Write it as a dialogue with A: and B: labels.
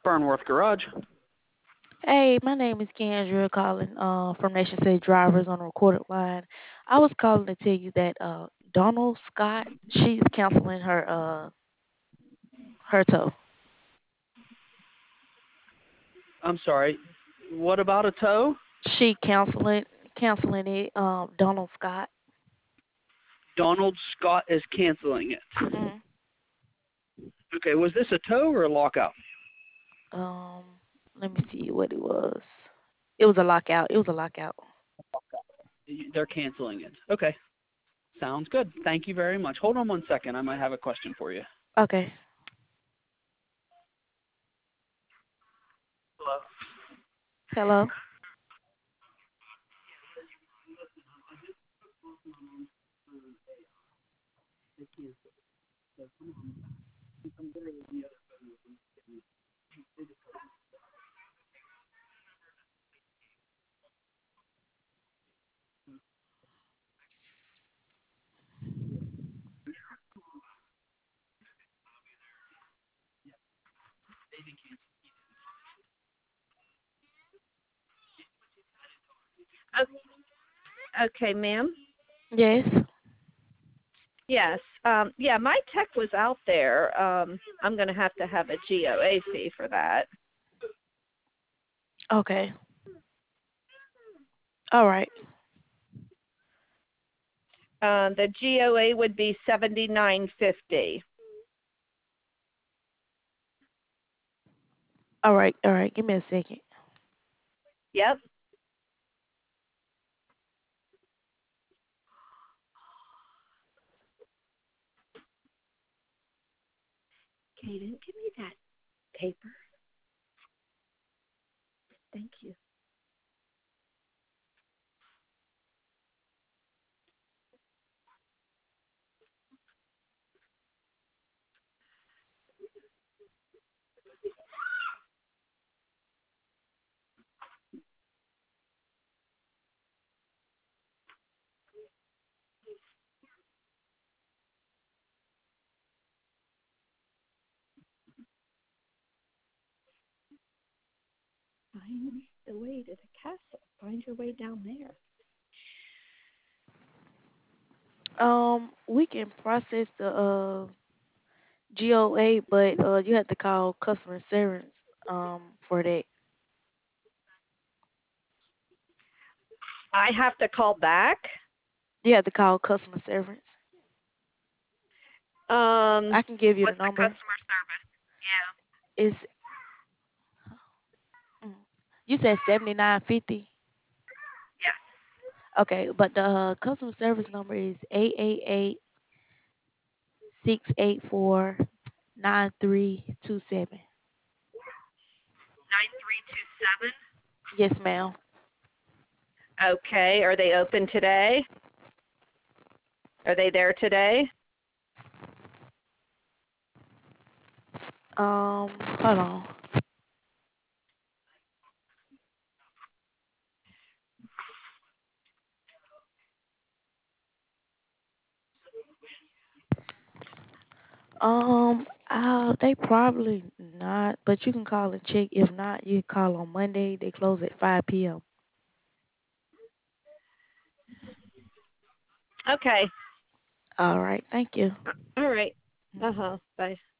A: Fernworth Garage.
B: Hey, my name is Kendra calling from Nation City Drivers on a recorded line. I was calling to tell you that Donald Scott, she's canceling her tow.
A: I'm sorry. What about a tow?
B: She canceling it, Donald Scott.
A: Donald Scott is canceling it.
B: hmm
A: Okay, was this a tow or a lockout?
B: Let me see what it was. It was a lockout. It was a lockout.
A: They're canceling it. Okay, sounds good. Thank you very much. Hold on one second. I might have a question for you.
B: Okay.
A: Hello.
B: Hello.
C: Okay, ma'am.
B: Yes.
C: Yes. Yeah, my tech was out there. I'm going to have a GOA fee for that.
B: Okay. All right.
C: The GOA would be 79.50.
B: All right. All right. Give me a second.
C: Yep. Kaden, give me that paper. Thank you. Find the way to the castle. Find your way down there.
B: We can process the GOA, but you have to call customer service for that.
C: I have to call back.
B: You have to call customer service. I can give you the
C: What's the
B: number.
C: customer service? Yeah.
B: It's mm, you said 7950.
C: Yes.
B: Okay, but the customer service number is 888-684-9327.
C: 9327.
B: Yes, ma'am.
C: Okay. Are they open today? Are they there today?
B: Hold on. They probably not, but you can call and check. If not, you can call on Monday. They close at 5 p.m.
C: Okay.
B: All right, thank you.
C: All right. Uh-huh. Bye.